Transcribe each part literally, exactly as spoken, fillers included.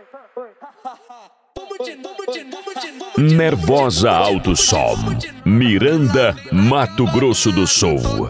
Nervosa Alto Som, Miranda, Mato Grosso do Sul.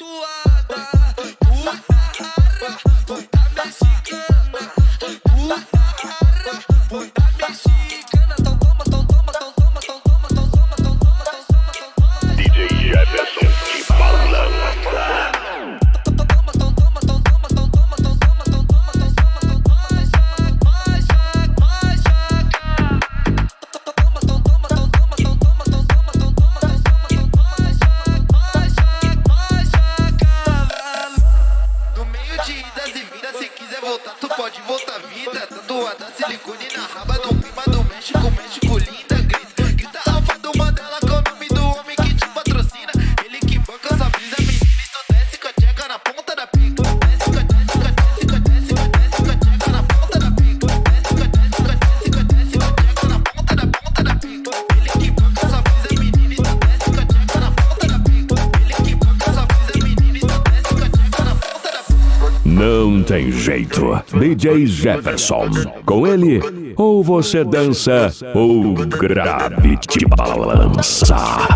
Tu pode voltar vida, tatuada silicone na raba do clima do México, México linda, grita, grita alfa do Mandela com o nome do homem que te patrocina. Ele que banca essa brisa, menina, e tu desce com a tcheca na ponta da pica. Desce com a desce com a desce com a desce com a desce com a tcheca na ponta da pica. Desce com a desce com a desce com a desce com a tcheca na ponta da ponta da pica. Ele que banca essa brisa, menina, e tu desce com a tcheca na ponta da pica. Ele que banca essa brisa, menina, e tu desce com a tcheca na ponta da pica. Não tem jeito. D J Jefferson. Com ele, ou você dança, ou grave te balança.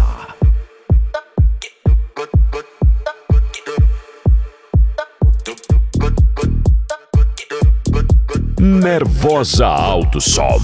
Nervosa Alto Som.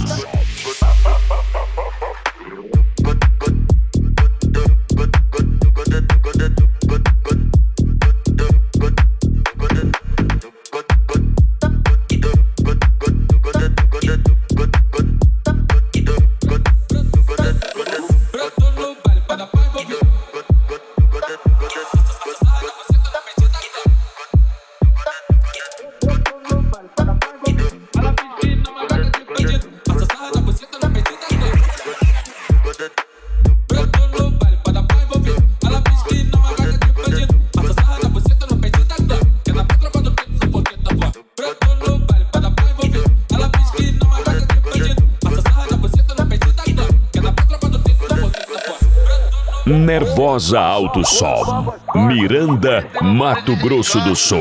Nervosa Alto Som, Miranda, Mato Grosso do Sul.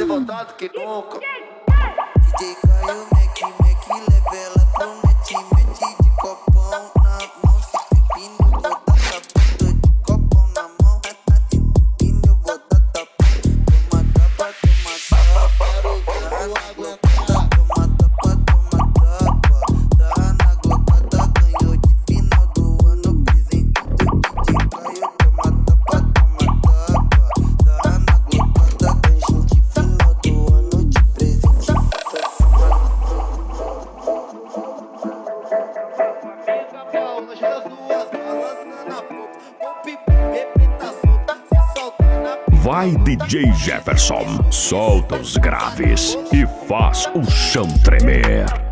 Vai D J Jefferson, solta os graves e faz o chão tremer.